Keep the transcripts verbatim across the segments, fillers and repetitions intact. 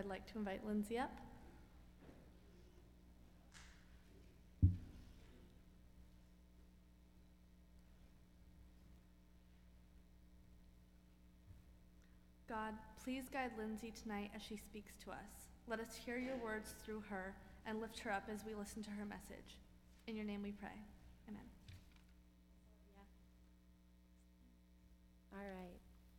I'd like to invite Lindsay up. God, please guide Lindsay tonight as she speaks to us. Let us hear your words through her and lift her up as we listen to her message. In your name we pray. Amen. All right.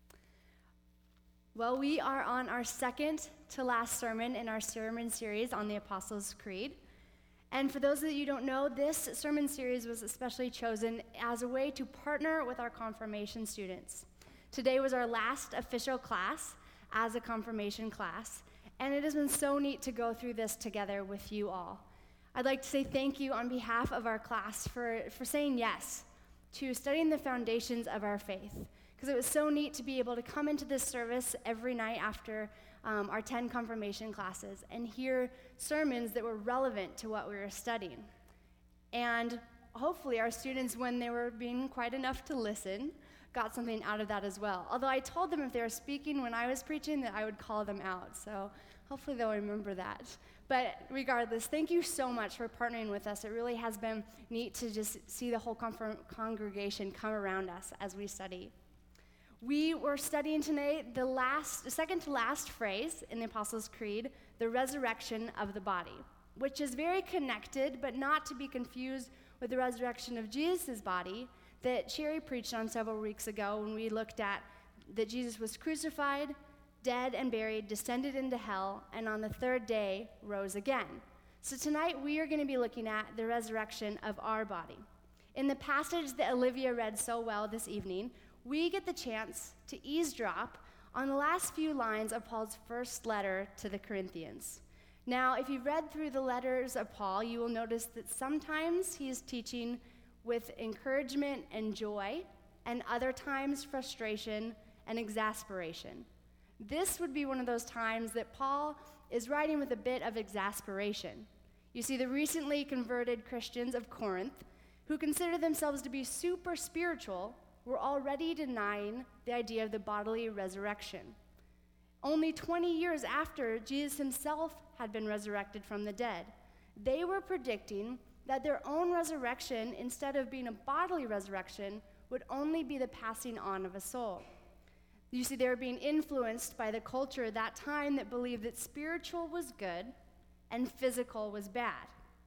Well, we are on our second to last sermon in our sermon series on the Apostles' Creed. And for those of you who don't know, this sermon series was especially chosen as a way to partner with our confirmation students. Today was our last official class as a confirmation class, and it has been so neat to go through this together with you all. I'd like to say thank you on behalf of our class for, for saying yes to studying the foundations of our faith, because it was so neat to be able to come into this service every night after um, our ten confirmation classes and hear sermons that were relevant to what we were studying. And hopefully our students, when they were being quiet enough to listen, got something out of that as well. Although I told them if they were speaking when I was preaching that I would call them out, so hopefully they'll remember that. But regardless, thank you so much for partnering with us. It really has been neat to just see the whole con- congregation come around us as we study. We were studying tonight the last, the second to last phrase in the Apostles' Creed, the resurrection of the body, which is very connected, but not to be confused with the resurrection of Jesus' body that Sherry preached on several weeks ago when we looked at that Jesus was crucified, dead and buried, descended into hell, and on the third day rose again. So tonight we are going to be looking at the resurrection of our body. In the passage that Olivia read so well this evening, we get the chance to eavesdrop on the last few lines of Paul's first letter to the Corinthians. Now, if you've read through the letters of Paul, you will notice that sometimes he is teaching with encouragement and joy, and other times frustration and exasperation. This would be one of those times that Paul is writing with a bit of exasperation. You see, the recently converted Christians of Corinth, who consider themselves to be super spiritual, were already denying the idea of the bodily resurrection. Only twenty years after Jesus himself had been resurrected from the dead, they were predicting that their own resurrection, instead of being a bodily resurrection, would only be the passing on of a soul. You see, they were being influenced by the culture at that time that believed that spiritual was good and physical was bad.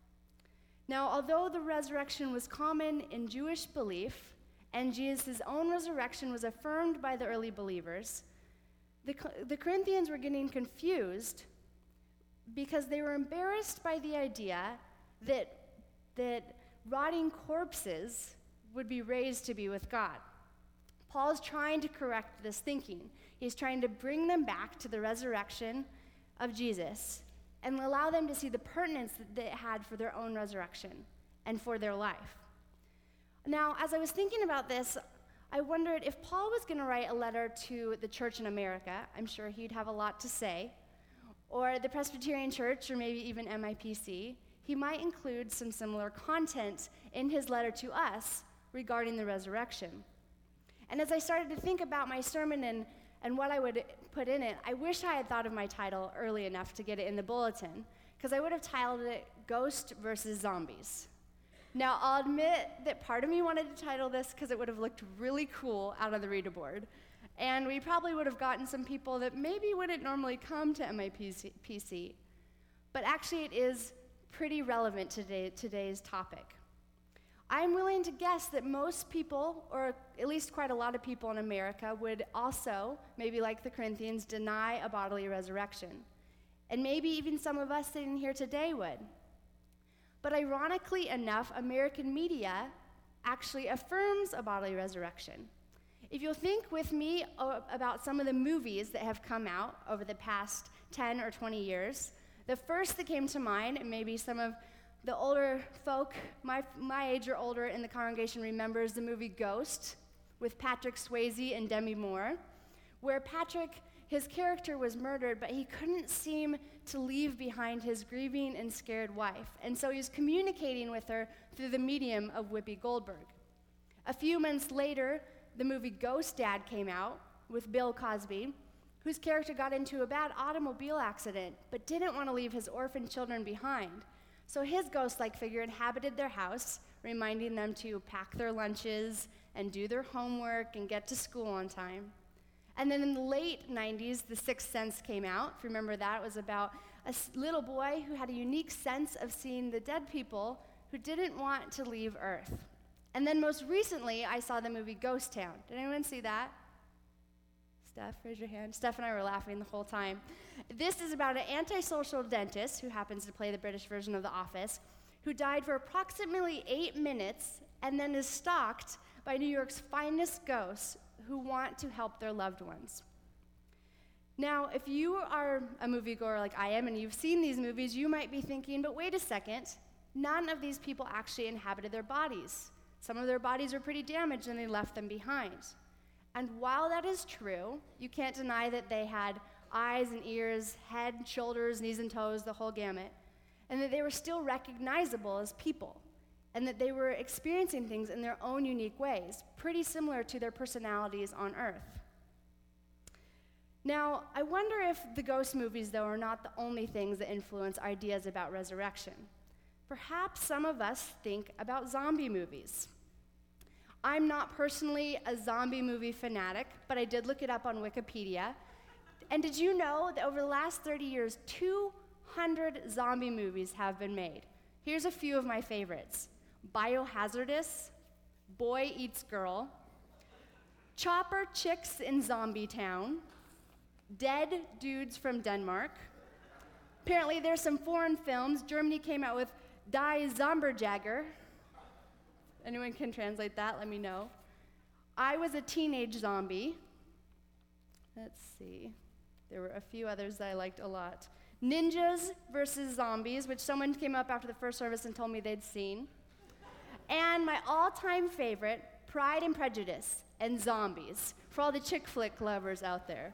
Now, although the resurrection was common in Jewish belief, and Jesus' own resurrection was affirmed by the early believers, the, the Corinthians were getting confused because they were embarrassed by the idea that that rotting corpses would be raised to be with God. Paul's trying to correct this thinking. He's trying to bring them back to the resurrection of Jesus and allow them to see the pertinence that it had for their own resurrection and for their life. Now, as I was thinking about this, I wondered if Paul was going to write a letter to the church in America, I'm sure he'd have a lot to say, or the Presbyterian Church, or maybe even M I P C, he might include some similar content in his letter to us regarding the resurrection. And as I started to think about my sermon and, and what I would put in it, I wish I had thought of my title early enough to get it in the bulletin, because I would have titled it Ghost versus Zombies. Now, I'll admit that part of me wanted to title this because it would have looked really cool out on the reader board, and we probably would have gotten some people that maybe wouldn't normally come to M I P C, but actually it is pretty relevant to today, today's topic. I'm willing to guess that most people, or at least quite a lot of people in America, would also, maybe like the Corinthians, deny a bodily resurrection. And maybe even some of us sitting here today would. But ironically enough, American media actually affirms a bodily resurrection. If you'll think with me about some of the movies that have come out over the past ten or twenty years, the first that came to mind, and maybe some of the older folk, my, my age or older in the congregation, remembers the movie Ghost with Patrick Swayze and Demi Moore, where Patrick, his character was murdered, but he couldn't seem to leave behind his grieving and scared wife. And so he was communicating with her through the medium of Whoopi Goldberg. A few months later, the movie Ghost Dad came out with Bill Cosby, whose character got into a bad automobile accident but didn't want to leave his orphan children behind. So his ghost-like figure inhabited their house, reminding them to pack their lunches and do their homework and get to school on time. And then in the late nineties, The Sixth Sense came out. If you remember that, it was about a little boy who had a unique sense of seeing the dead people who didn't want to leave Earth. And then most recently, I saw the movie Ghost Town. Did anyone see that? Steph, raise your hand. Steph and I were laughing the whole time. This is about an antisocial dentist, who happens to play the British version of The Office, who died for approximately eight minutes and then is stalked by New York's finest ghosts who want to help their loved ones. Now, if you are a moviegoer like I am and you've seen these movies, you might be thinking, but wait a second, none of these people actually inhabited their bodies. Some of their bodies were pretty damaged and they left them behind. And while that is true, you can't deny that they had eyes and ears, head, shoulders, knees and toes, the whole gamut, and that they were still recognizable as people, and that they were experiencing things in their own unique ways, pretty similar to their personalities on Earth. Now, I wonder if the ghost movies, though, are not the only things that influence ideas about resurrection. Perhaps some of us think about zombie movies. I'm not personally a zombie movie fanatic, but I did look it up on Wikipedia. And did you know that over the last thirty years, two hundred zombie movies have been made? Here's a few of my favorites. Biohazardous, Boy Eats Girl, Chopper Chicks in Zombie Town, Dead Dudes from Denmark. Apparently there's some foreign films. Germany came out with Die Zombierjäger. Anyone can translate that? Let me know. I Was a Teenage Zombie. Let's see. There were a few others that I liked a lot. Ninjas versus Zombies, which someone came up after the first service and told me they'd seen. And my all-time favorite, Pride and Prejudice and Zombies, for all the chick flick lovers out there.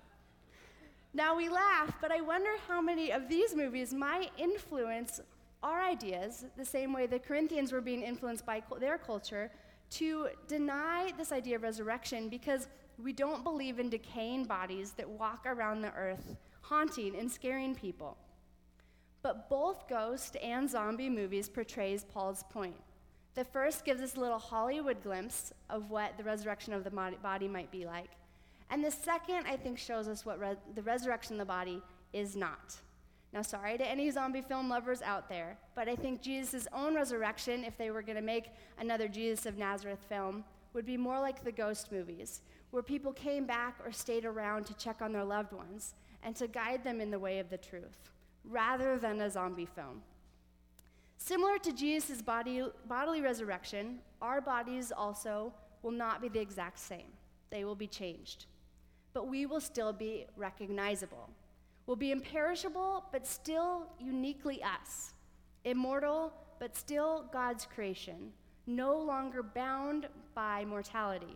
Now we laugh, but I wonder how many of these movies might influence our ideas the same way the Corinthians were being influenced by their culture to deny this idea of resurrection because we don't believe in decaying bodies that walk around the earth haunting and scaring people. But both ghost and zombie movies portrays Paul's point. The first gives us a little Hollywood glimpse of what the resurrection of the body might be like. And the second, I think, shows us what re- the resurrection of the body is not. Now, sorry to any zombie film lovers out there, but I think Jesus' own resurrection, if they were going to make another Jesus of Nazareth film, would be more like the ghost movies, where people came back or stayed around to check on their loved ones and to guide them in the way of the truth, rather than a zombie film. Similar to Jesus' body, bodily resurrection, our bodies also will not be the exact same. They will be changed. But we will still be recognizable. We'll be imperishable, but still uniquely us. Immortal, but still God's creation, no longer bound by mortality.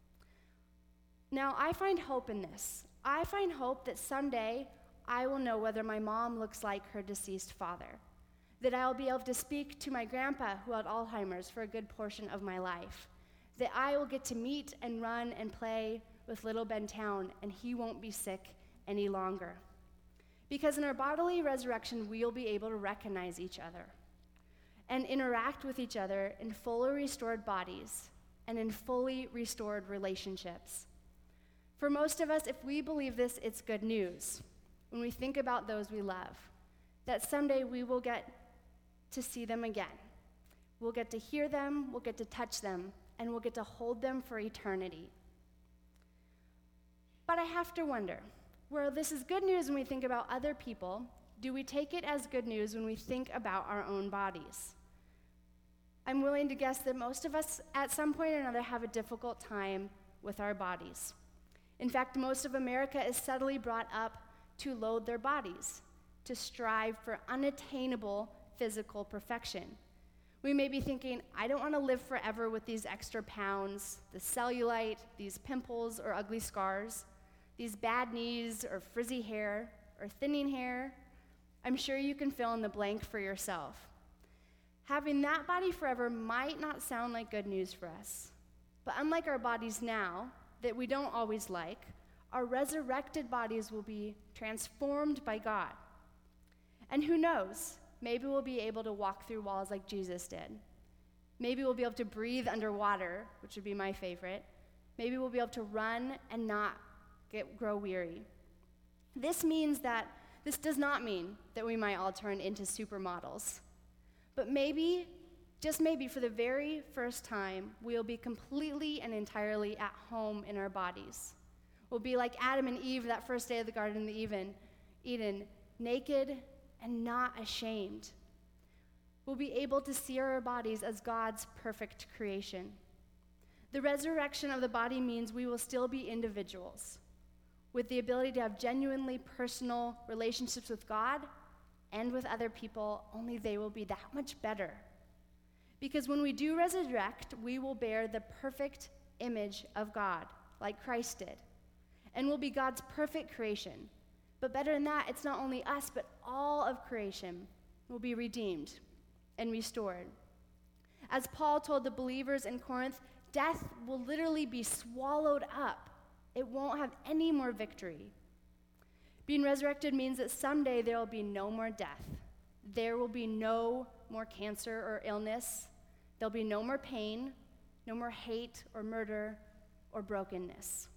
Now, I find hope in this. I find hope that someday I will know whether my mom looks like her deceased father, that I'll be able to speak to my grandpa who had Alzheimer's for a good portion of my life, that I will get to meet and run and play with little Ben Town, and he won't be sick any longer. Because in our bodily resurrection, we'll be able to recognize each other and interact with each other in fully restored bodies and in fully restored relationships. For most of us, if we believe this, it's good news when we think about those we love, that someday we will get to see them again. We'll get to hear them, we'll get to touch them, and we'll get to hold them for eternity. But I have to wonder, where this is good news when we think about other people, do we take it as good news when we think about our own bodies? I'm willing to guess that most of us at some point or another have a difficult time with our bodies. In fact, most of America is subtly brought up to loathe their bodies, to strive for unattainable physical perfection. We may be thinking, I don't want to live forever with these extra pounds, the cellulite, these pimples or ugly scars, these bad knees or frizzy hair or thinning hair. I'm sure you can fill in the blank for yourself. Having that body forever might not sound like good news for us. But unlike our bodies now, that we don't always like, our resurrected bodies will be transformed by God. And who knows, maybe we'll be able to walk through walls like Jesus did. Maybe we'll be able to breathe underwater, which would be my favorite. Maybe we'll be able to run and not get, grow weary. This means that, this does not mean that we might all turn into supermodels. But maybe, just maybe for the very first time, we'll be completely and entirely at home in our bodies. We'll be like Adam and Eve that first day of the Garden of Eden, Eden, naked and not ashamed. We'll be able to see our bodies as God's perfect creation. The resurrection of the body means we will still be individuals with the ability to have genuinely personal relationships with God and with other people, only they will be that much better. Because when we do resurrect, we will bear the perfect image of God, like Christ did, and will be God's perfect creation. But better than that, it's not only us, but all of creation will be redeemed and restored. As Paul told the believers in Corinth, death will literally be swallowed up. It won't have any more victory. Being resurrected means that someday there will be no more death. There will be no more cancer or illness. There'll be no more pain, no more hate or murder or brokenness.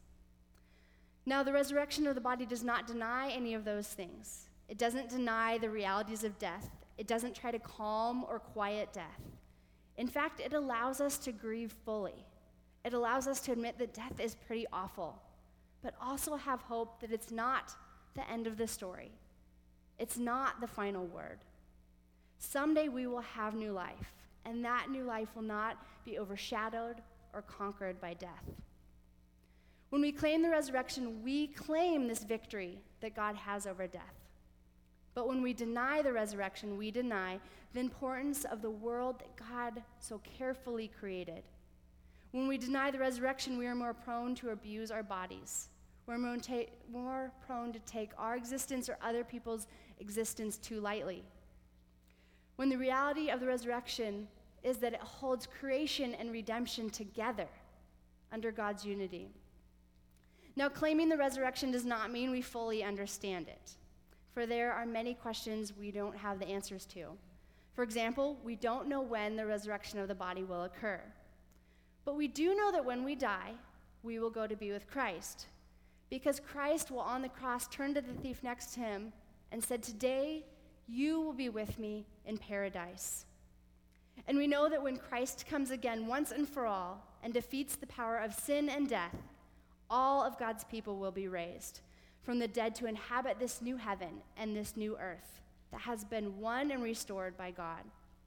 Now, the resurrection of the body does not deny any of those things. It doesn't deny the realities of death. It doesn't try to calm or quiet death. In fact, it allows us to grieve fully. It allows us to admit that death is pretty awful, but also have hope that it's not the end of the story. It's not the final word. Someday we will have new life, and that new life will not be overshadowed or conquered by death. When we claim the resurrection, we claim this victory that God has over death. But when we deny the resurrection, we deny the importance of the world that God so carefully created. When we deny the resurrection, we are more prone to abuse our bodies. We're more, ta- more prone to take our existence or other people's existence too lightly. When the reality of the resurrection is that it holds creation and redemption together under God's unity. Now, claiming the resurrection does not mean we fully understand it, for there are many questions we don't have the answers to. For example, we don't know when the resurrection of the body will occur. But we do know that when we die, we will go to be with Christ, because Christ, while on the cross, turned to the thief next to him and said, "Today you will be with me in paradise." And we know that when Christ comes again once and for all and defeats the power of sin and death, all of God's people will be raised from the dead to inhabit this new heaven and this new earth that has been won and restored by God.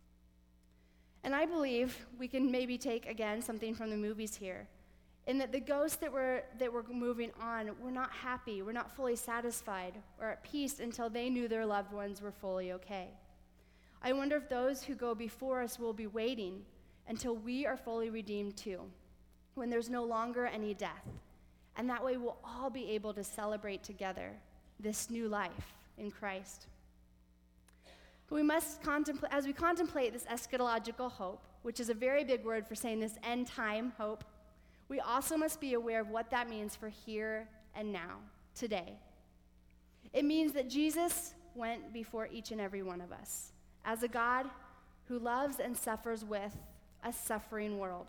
And I believe we can maybe take, again, something from the movies here, in that the ghosts that were, that were moving on were not happy, were not fully satisfied or at peace until they knew their loved ones were fully okay. I wonder if those who go before us will be waiting until we are fully redeemed too, when there's no longer any death. And that way we'll all be able to celebrate together this new life in Christ. But we must contemplate, as we contemplate this eschatological hope, which is a very big word for saying this end time hope, we also must be aware of what that means for here and now, today. It means that Jesus went before each and every one of us as a God who loves and suffers with a suffering world,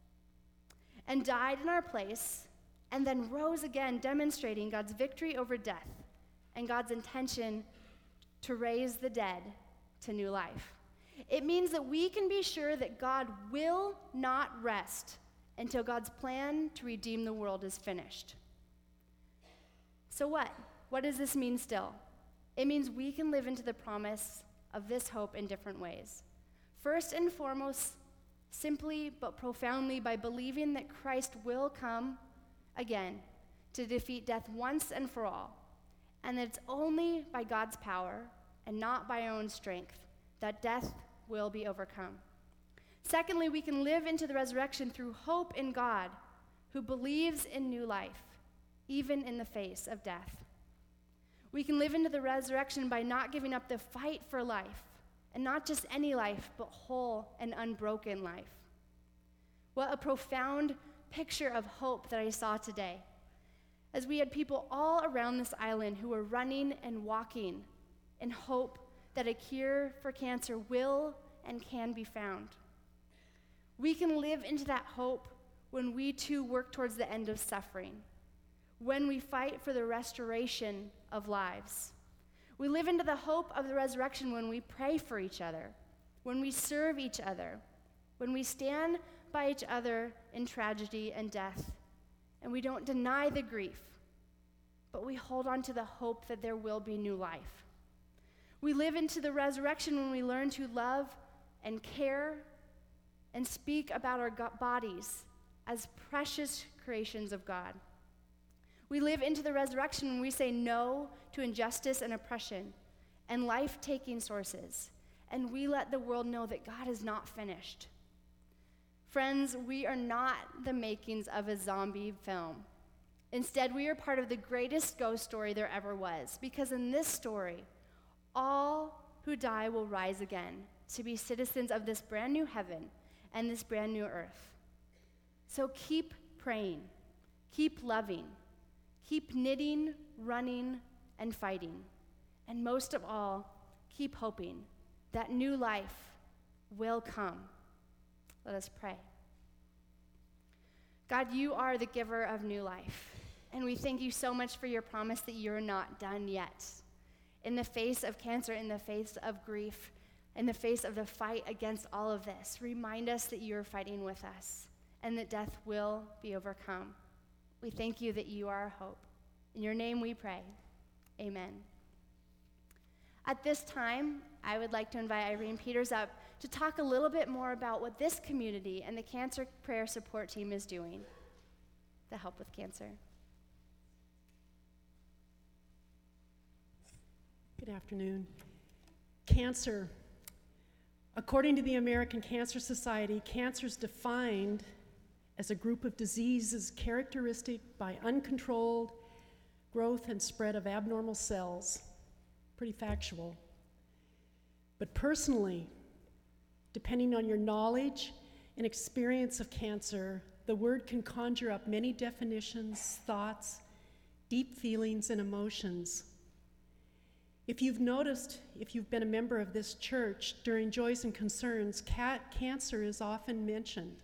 and died in our place, and then rose again, demonstrating God's victory over death and God's intention to raise the dead to new life. It means that we can be sure that God will not rest until God's plan to redeem the world is finished. So what? What does this mean still? It means we can live into the promise of this hope in different ways. First and foremost, simply but profoundly by believing that Christ will come again to defeat death once and for all, and that it's only by God's power and not by our own strength that death will be overcome. Secondly, we can live into the resurrection through hope in God, who believes in new life, even in the face of death. We can live into the resurrection by not giving up the fight for life, and not just any life, but whole and unbroken life. What a profound picture of hope that I saw today. as we had people all around this island who were running and walking in hope that a cure for cancer will and can be found. We can live into that hope when we too work towards the end of suffering, when we fight for the restoration of lives. We live into the hope of the resurrection when we pray for each other, when we serve each other, when we stand by each other in tragedy and death, and we don't deny the grief, but we hold on to the hope that there will be new life. We live into the resurrection when we learn to love and care and speak about our go- bodies as precious creations of God. We live into the resurrection when we say no to injustice and oppression and life-taking sources, and we let the world know that God is not finished. Friends, we are not the makings of a zombie film. Instead, we are part of the greatest ghost story there ever was, because in this story, all who die will rise again to be citizens of this brand new heaven and this brand new earth. So keep praying, keep loving, keep knitting, running, and fighting. And most of all, keep hoping that new life will come. Let us pray. God, you are the giver of new life, and we thank you so much for your promise that you're not done yet. In the face of cancer, in the face of grief, in the face of the fight against all of this, remind us that you are fighting with us and that death will be overcome. We thank you that you are our hope. In your name we pray. Amen. At this time, I would like to invite Irene Peters up to talk a little bit more about what this community and the Cancer Prayer Support Team is doing to help with cancer. Good afternoon. Cancer. According to the American Cancer Society, cancer is defined as a group of diseases characteristic by uncontrolled growth and spread of abnormal cells. Pretty factual. But personally, depending on your knowledge and experience of cancer, the word can conjure up many definitions, thoughts, deep feelings, and emotions. If you've noticed, if you've been a member of this church, during Joys and Concerns, cat cancer is often mentioned.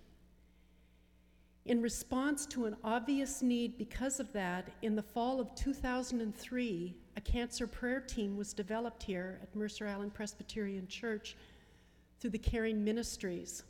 In response to an obvious need because of that, in the fall of two thousand three, a cancer prayer team was developed here at Mercer Island Presbyterian Church through the Caring Ministries.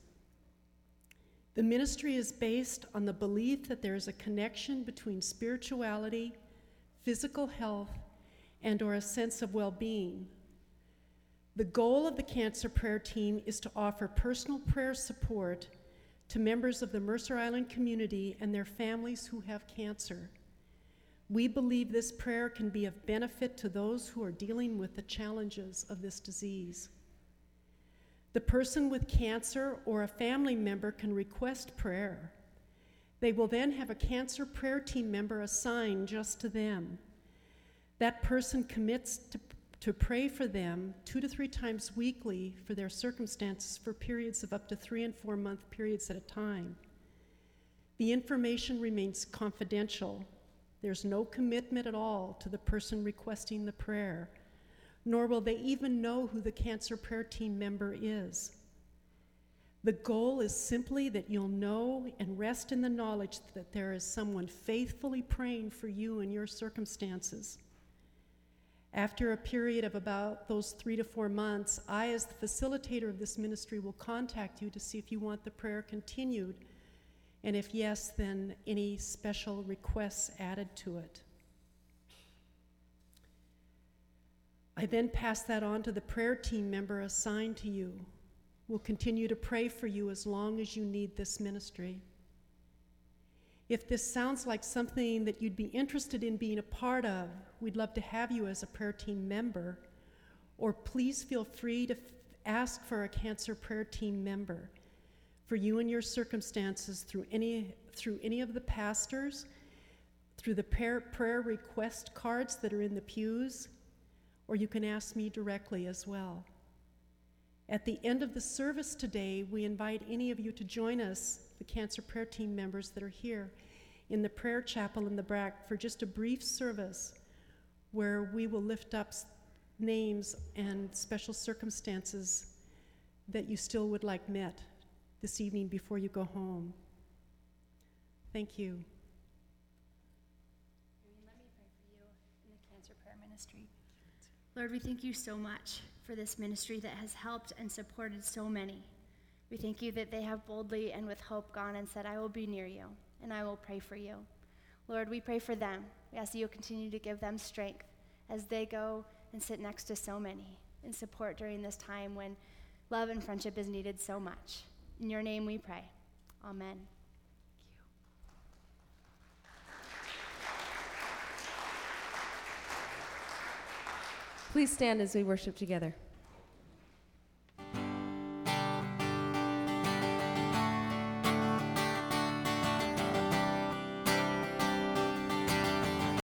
The ministry is based on the belief that there is a connection between spirituality, physical health, and or a sense of well-being. The goal of the cancer prayer team is to offer personal prayer support to members of the Mercer Island community and their families who have cancer. We believe this prayer can be of benefit to those who are dealing with the challenges of this disease. The person with cancer or a family member can request prayer. They will then have a cancer prayer team member assigned just to them. That person commits to, to pray for them two to three times weekly for their circumstances for periods of up to three and four month periods at a time. The information remains confidential. There's no commitment at all to the person requesting the prayer, nor will they even know who the cancer prayer team member is. The goal is simply that you'll know and rest in the knowledge that there is someone faithfully praying for you and your circumstances. After a period of about those three to four months, I, as the facilitator of this ministry, will contact you to see if you want the prayer continued, and if yes, then any special requests added to it. I then pass that on to the prayer team member assigned to you. We'll continue to pray for you as long as you need this ministry. If this sounds like something that you'd be interested in being a part of, we'd love to have you as a prayer team member, or please feel free to f- ask for a cancer prayer team member for you and your circumstances through any, through any of the pastors, through the prayer, prayer request cards that are in the pews, or you can ask me directly as well. At the end of the service today, we invite any of you to join us, the cancer prayer team members that are here, in the prayer chapel in the back for just a brief service where we will lift up s- names and special circumstances that you still would like met this evening before you go home. Thank you. Let me pray for you in the cancer prayer ministry. Lord, we thank you so much for this ministry that has helped and supported so many. We thank you that they have boldly and with hope gone and said, I will be near you and I will pray for you. Lord, we pray for them. We ask that you'll continue to give them strength as they go and sit next to so many in support during this time when love and friendship is needed so much. In your name we pray. Amen. Please stand as we worship together.